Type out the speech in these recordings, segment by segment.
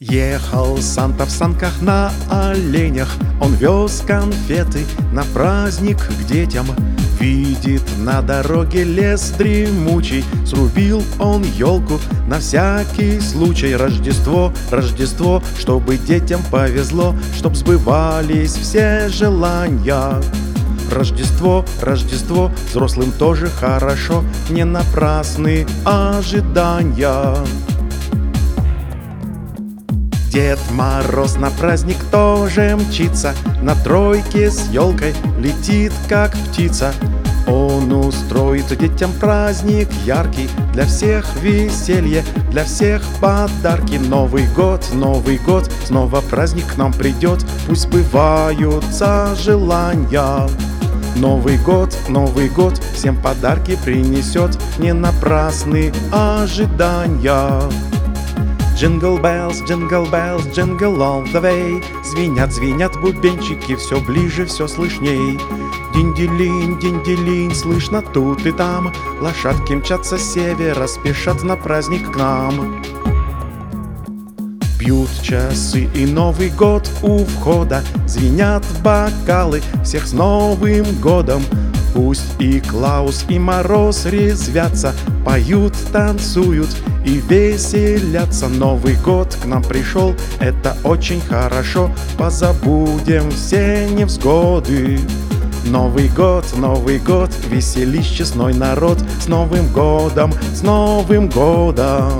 Ехал Санта в санках на оленях, он вез конфеты на праздник к детям. Видит на дороге лес дремучий, срубил он елку на всякий случай. Рождество, Рождество, чтобы детям повезло, чтоб сбывались все желания. Рождество, Рождество, взрослым тоже хорошо, не напрасны ожидания. Дед Мороз на праздник тоже мчится, на тройке с елкой летит, как птица. Он устроит детям праздник яркий, для всех веселье, для всех подарки. Новый год, снова праздник к нам придет, пусть сбываются желания. Новый год, всем подарки принесет, не напрасны ожидания. Jingle bells, jingle all the way. Звенят, звенят бубенчики, все ближе, все слышней. Динь-делинь, динь-делинь, слышно тут и там. Лошадки мчатся с севера, спешат на праздник к нам. Бьют часы и Новый год у входа, звенят бокалы, всех с Новым годом. Пусть и Клаус, и Мороз резвятся, поют, танцуют и веселятся. Новый год к нам пришел, это очень хорошо, позабудем все невзгоды. Новый год, веселись честной народ, с Новым годом, с Новым годом.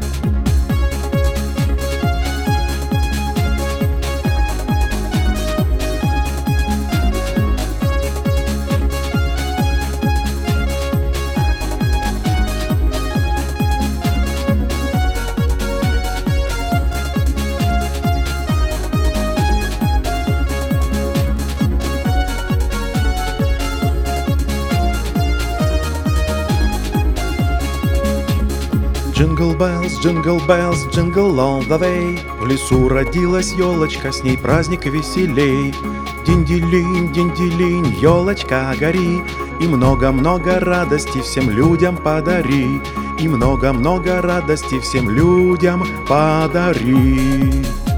Jingle bells, jingle all the way. В лесу родилась елочка, с ней праздник веселей. Динь-делинь, динь-делинь, елочка гори, и много-много радости всем людям подари. И много-много радости всем людям подари.